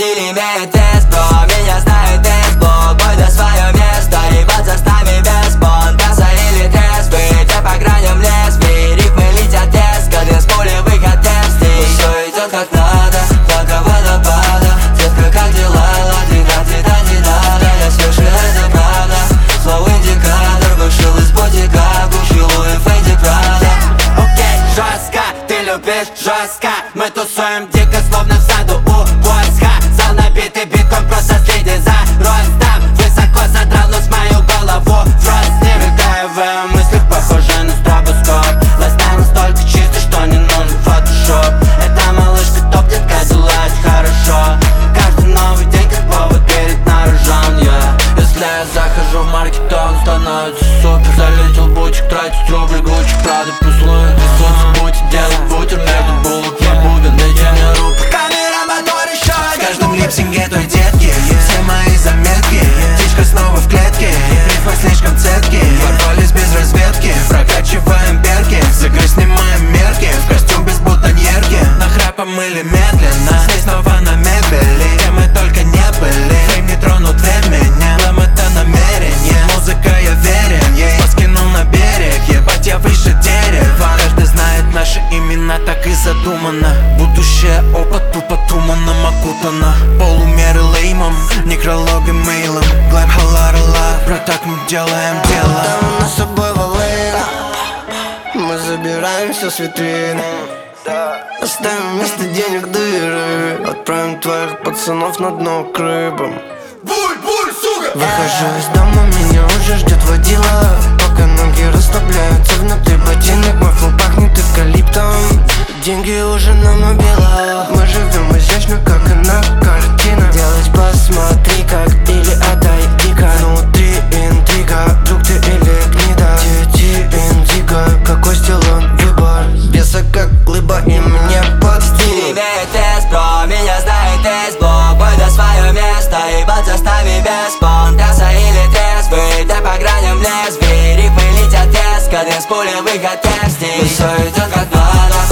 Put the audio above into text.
стиль имеет тест, бро. Меня знает тест-блок, бой до свое место. Ебаться с нами без понтаса или трезвый. Ты по граням лезвий, рифмы летят резко. Без пули выход темстей. Все идет как надо, только водопада. Детка, как дела? Ла-ти-да-ти-да-ти-да-да. Я слышу, это правда. Слово индикатор вышел из ботика. Гуччи, Луи, Фенди, Прада. Окей, жестко, ты любишь жестко. Мы тусуем дико, словно в саду у войска. Зал набитый битком, просто следи за ростом. Высоко задрал нос мою голову в рост. Не мигая в мыслях, похоже на стробоскоп. Лайфстайл настолько чистый, что не нужен фотошоп. Эта малышка топ, детка, делает хорошо. Каждый новый день как повод перед на рожон, yeah. Если я захожу в маркет, то он становится супер. Залетел бутик, тратить рубли, Гуччи, Прада, плюс-луи. Трясутся бутик, делать бутер между булок. Я бубен, дайте мне руку. Камера, мотор, еще. В каждом липсинге той детки все мои заметки. Птичка снова в клетке, рифмы слишком цепки. Ворвались без разведки, прокачиваем перки. С игры снимаем мерки, в костюм без бутоньерки. Нахрапом или медленно, здесь снова на мебели. Где мы только не были, фейм не тронут времени. Нам это намерение, музыка я верен. Я ее скинул на берег, ебать я выше дерева. Каждый знает наши имена, так и задумано. Будущее опыт тупо туманом окутано. Полумеры леймом, некрологи мейлом. Глэм халарала, бро, так мы делаем дело. Там на собой волына, мы забираем все с витрин. Оставим вместо денег дыры. Отправим твоих пацанов на дно к рыбам. Выхожу из дома, меня уже ждет водила. Пока ноги расслабляются внутри ботинок. Мой флоу пахнет эвкалиптом. Деньги уже на мобилах. Мы живем изящно, как кинокартина. Делать посмотри как или отойди-ка. Внутри интрига, друг ты или гнида. Дети индиго, какой стил он выбор. Беса как глыба и мне под Стиль стиль. имеет тест, бро. Меня знает тест-блок. Бой до свое место. Ебаться с нами без понтаса или трезвый. Ты по граням лезвий, рифмы летят резко. Без пули выход темстей. Все идет как надо,